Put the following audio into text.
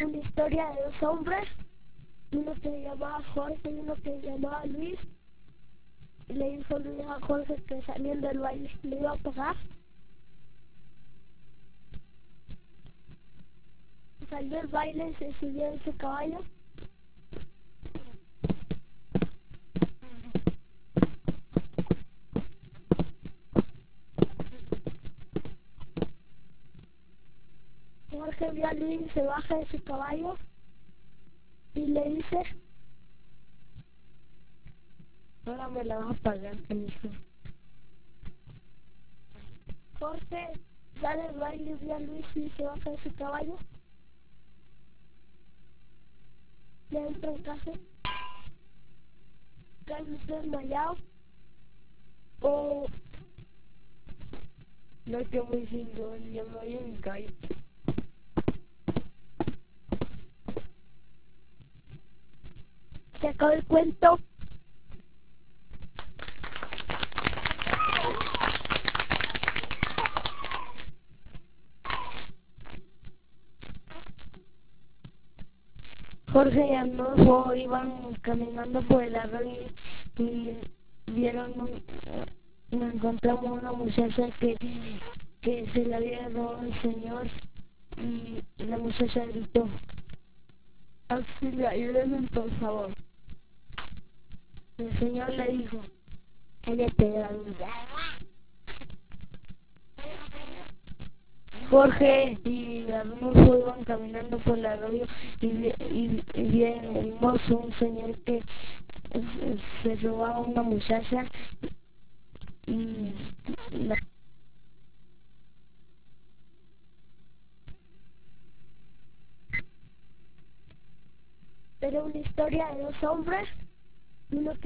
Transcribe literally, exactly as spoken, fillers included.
una historia de dos hombres, uno que se llamaba Jorge y uno que se llamaba Luis. Y le dijo Luis a Jorge que saliendo del baile le iba a pagar. Salió del baile y se subió en su caballo. Jorge vio a Luis y se baja de su caballo y le dice: ahora me la vas a pagar, canijo. Jorge sale del baile y ve a Luis y se baja de su caballo. Le entra en casa. Cae Luis desmayado. Oh, no, que muy chingón, ya me voy a mi calle. Se acabó el cuento. Jorge y Arnulfo iban caminando por el arroyo y vieron un, encontramos una muchacha que, que se le había robado el señor y la muchacha gritó: auxilio, ayúdenme por favor. El señor le dijo: cállate de la vida. Jorge y Arnulfo iban caminando por el arroyo y, y, y vimos un señor que se, se robaba a una muchacha y la... Era una historia de dos hombres, uno que